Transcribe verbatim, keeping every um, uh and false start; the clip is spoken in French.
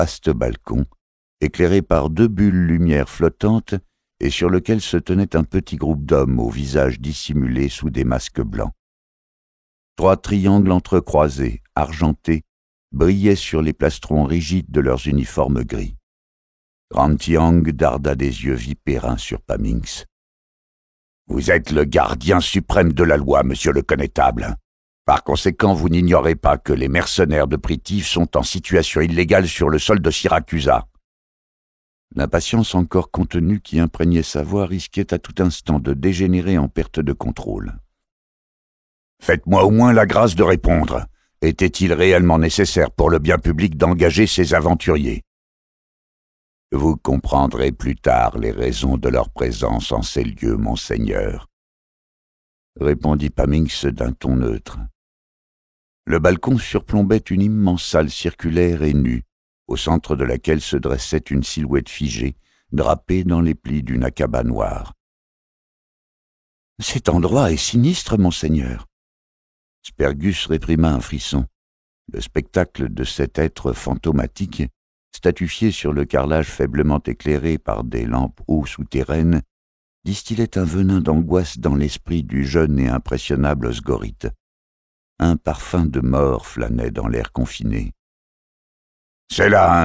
vaste balcon, éclairé par deux bulles lumière flottantes et sur lequel se tenait un petit groupe d'hommes au visage dissimulé sous des masques blancs. Trois triangles entrecroisés, argentés, brillaient sur les plastrons rigides de leurs uniformes gris. Rantiang darda des yeux vipérins sur Paminx. « Vous êtes le gardien suprême de la loi, monsieur le connétable. Par conséquent, vous n'ignorez pas que les mercenaires de Pritif sont en situation illégale sur le sol de Syracusa. » L'impatience encore contenue qui imprégnait sa voix risquait à tout instant de dégénérer en perte de contrôle. « Faites-moi au moins la grâce de répondre. Était-il réellement nécessaire pour le bien public d'engager ces aventuriers ? Vous comprendrez plus tard les raisons de leur présence en ces lieux, monseigneur, » répondit Paminx d'un ton neutre. Le balcon surplombait une immense salle circulaire et nue, au centre de laquelle se dressait une silhouette figée, drapée dans les plis d'une akaba noire. « Cet endroit est sinistre, monseigneur. » Spergus réprima un frisson. Le spectacle de cet être fantomatique, statufié sur le carrelage faiblement éclairé par des lampes eau souterraines, distillait un venin d'angoisse dans l'esprit du jeune et impressionnable Osgorith. Un parfum de mort flânait dans l'air confiné. « C'est là un